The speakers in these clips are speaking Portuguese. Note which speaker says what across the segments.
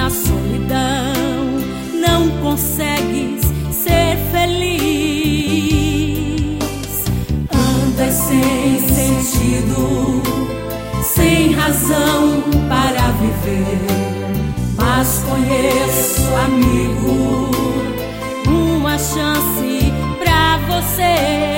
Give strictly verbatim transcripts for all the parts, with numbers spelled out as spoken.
Speaker 1: na solidão não consegues ser feliz. Andas sem sentido, sem razão para viver, mas conheço, amigo, uma chance pra você.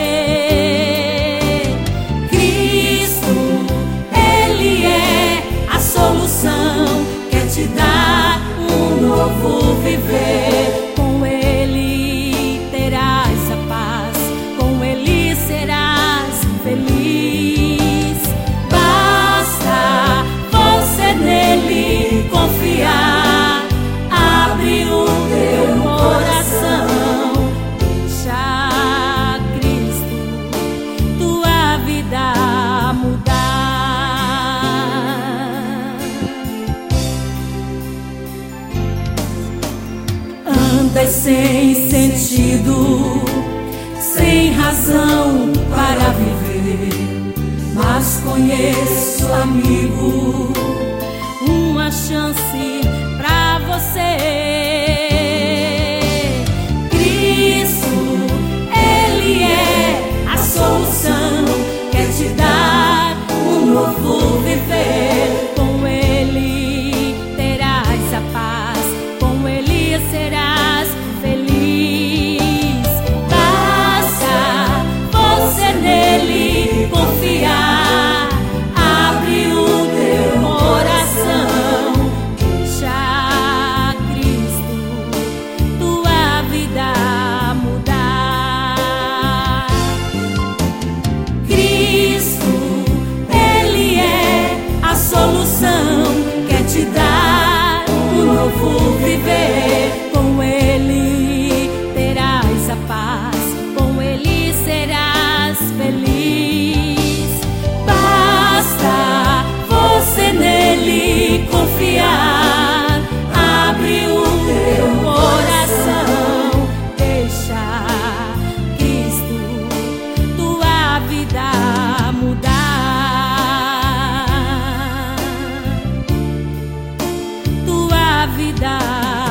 Speaker 1: Cristo, Ele é a solução, quer te dar um novo viver. Com Ele terás a paz, com Ele serás feliz. Basta você nele confiar, abre o teu coração, deixa Cristo tua vida mudar. Andas sem sentido, sem razão para viver, mas conheço, amigo, uma chance pra você. Cristo, Ele é a solução, quer te dar um novo viver. Com Ele terás a paz, com Ele serás feliz. Basta você nele confiar, abre o teu coração, deixa Cristo tua vida mudar. Cristo, Ele é a solução, quer te dar um novo viver. Com Ele terás a paz, com Ele serás feliz. Basta você nele confiar, abre o teu coração, deixa Cristo tua vida mudar, tua vida